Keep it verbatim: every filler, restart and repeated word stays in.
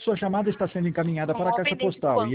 Sua chamada está sendo encaminhada Com para a maior caixa pendência do postal banco. e